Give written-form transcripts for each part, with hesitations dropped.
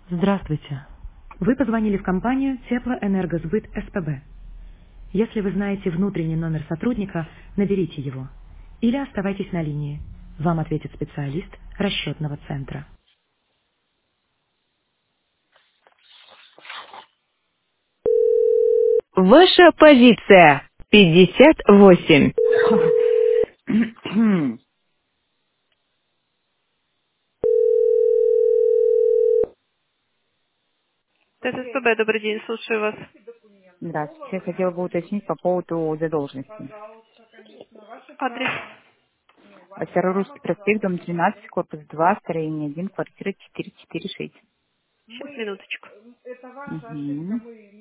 Здравствуйте. Вы позвонили в компанию Теплоэнергосбыт СПБ. Если вы знаете внутренний номер сотрудника, наберите его. Или оставайтесь на линии. Вам ответит специалист расчетного центра. Ваша позиция 58. ТССПБ, добрый день, слушаю вас. Здравствуйте. Я хотела бы уточнить по поводу задолженности. Адрес. Старорусский проспект, дом 12, корпус 2, строение 1, квартира 446. Сейчас, минуточку. Угу.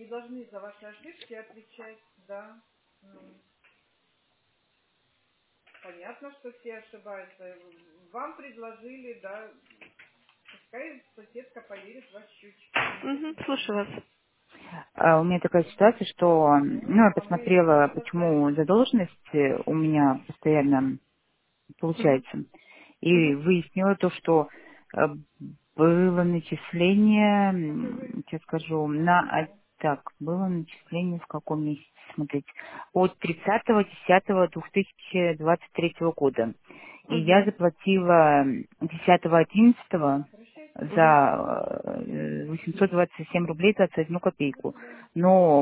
Слушаю вас. У меня такая ситуация, что я посмотрела, почему задолженность у меня постоянно Мгм. получается. И Мгм. выяснила то, что э, было начисление, сейчас скажу, было начисление в каком месяце, смотрите, от 30.10.2023 года. И я Мгм. заплатила 10.11 Мгм. за 827 рублей 21 копейку. Но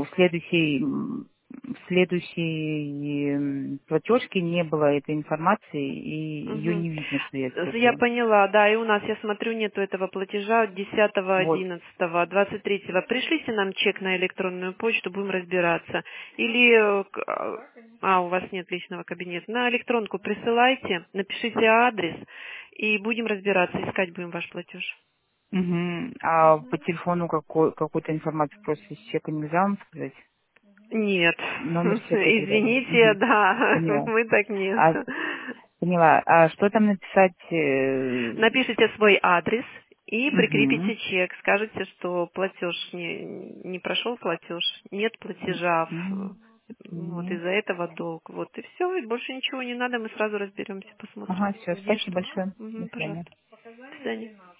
в следующей платежке не было этой информации, и ее Мгм. не видно, что я Я заплатила. поняла, да, и у нас, я смотрю, нету этого платежа Вот. 10.11.23. Пришлите нам чек на электронную почту, будем разбираться. Или, у вас нет личного кабинета, на электронку присылайте, напишите адрес, и будем разбираться, искать будем ваш платеж. Мгм. А по телефону какую-то информацию просто из чека нельзя вам сказать? Нет, Номер чека и так далее. извините, Мгм. да, Поняла. мы так нет. А, поняла. А что там написать? Напишите свой адрес и прикрепите Мгм. чек. Скажите, что платеж не прошел платеж, нет платежа, Мгм. вот Нет. из-за этого долг. Вот и все, и больше ничего не надо, мы сразу разберемся, посмотрим, Ага, все. где Спасибо что. большое. До Мгм, свидания. пожалуйста. До свидания.